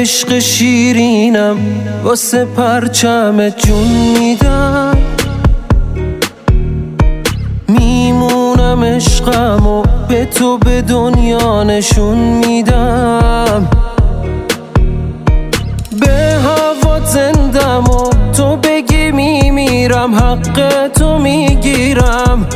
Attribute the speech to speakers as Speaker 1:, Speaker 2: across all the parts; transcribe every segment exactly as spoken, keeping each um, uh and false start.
Speaker 1: عشق شیرینم واسه پرچم جون میدم، میمونم عشقمو به تو به دنیا نشون میدم. به هوا زندم و تو بگی میمیرم، حق تو میگیرم.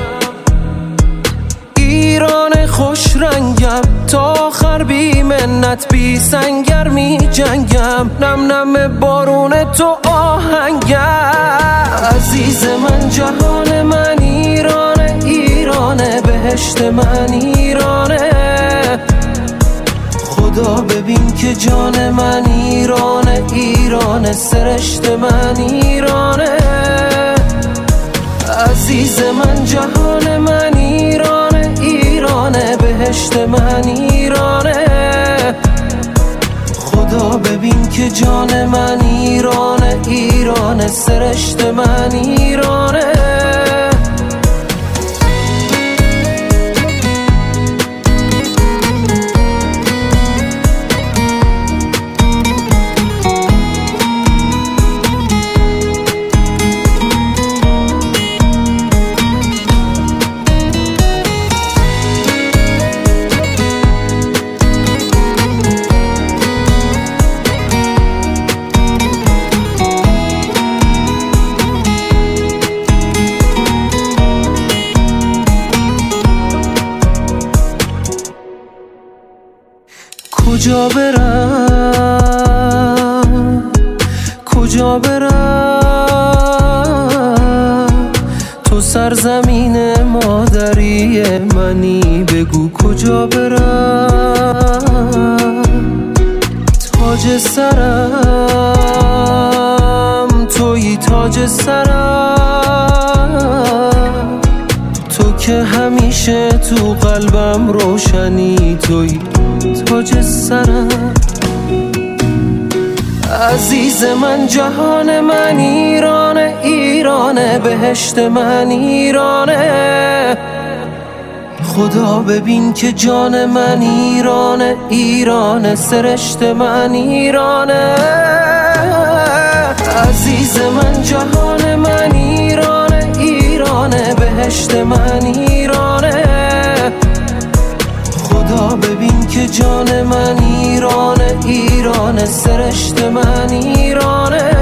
Speaker 1: ایران خوش رنگم تا آخر بی منت بی سنگر می جنگم، نم نم بارون تو آهنگم. عزیز من جهان من ایرانه، ایرانه بهشت من ایرانه. خدا ببین که جان من ایرانه، ایرانه سرشت من ایرانه. عزیز من جهان من ایرانه، ایرانه بهشت من ایرانه. خدا ببین که جان من ایرانه، ایرانه سرشت من ایرانه. کجا برم کجا برم، تو سرزمین مادری منی، بگو کجا برم. تاج سرم تویی، تاج سرم تو که همیشه تو قلبم روشنی، تویی تاج سرم. عزیز من جهان من ایرانه، ایرانه بهشت من ایرانه. خدا ببین که جان من ایرانه، ایرانه سرشت من ایرانه. عزیز من جهان من ایرانه، ایرانه بهشت من ایرانه. خدا ببین که جان من ایرانه، ایرانه سرشت من ایرانه.